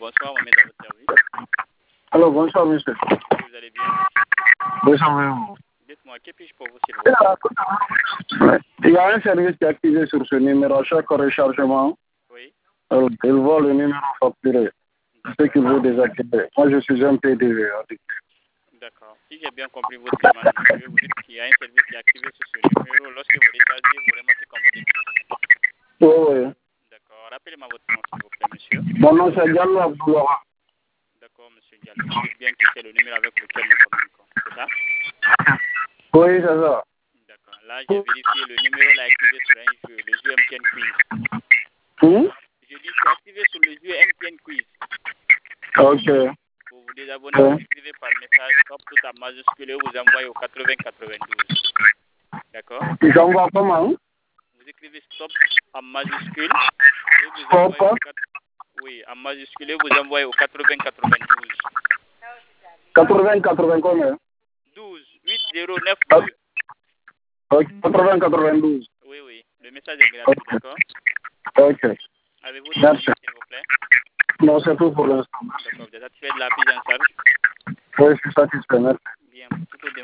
bonsoir, Mohamed, à votre service. Alors, bonsoir, monsieur. Oui, vous allez bien? Bonsoir, madame. Dites-moi, que puis-je pour vous, s'il vous plaît? Ouais. Il y a un service qui est activé sur ce numéro à chaque rechargement. Oui. Alors, il voit le numéro facturé. C'est ce qu'il veut désactiver. Moi, je suis un PDV. D'accord. Si j'ai bien compris votre demande, monsieur, vous dites qu'il y a un service qui est activé sur ce numéro. Lorsque vous déchargez, vous remontez comme vous dites. Oui, oui. D'accord. Rappelez-moi votre nom, s'il vous plaît, monsieur. Mon nom, c'est Diallo Abdoulaye. D'accord, monsieur Diallo. Vous dites bien que c'est le numéro avec lequel nous communiquons. C'est ça? Oui, c'est ça. D'accord. Là, j'ai vérifié le numéro là activé sur un jeu, le jeu MTN Quiz. Je dis c'est activé sur le jeu MTN Quiz. Ok. Pour vous désabonner, vous écrivez par message stop tout en majuscule et vous envoyez au 8092. D'accord? Tu envoies comment? Vous écrivez stop en majuscule et vous envoyez au 4... Oui, en majuscule et vous envoyez au 8092. 80 combien? 12 8092. Ok, 80-92. Oui, oui. Le message est gratuit, d'accord? Ok. Avez-vous des questions, s'il vous plaît? Non, c'est tout pour l'instant. D'accord. Vous êtes satisfait de la prise en charge? Oui, je suis satisfait. Merci. Bien. Tout au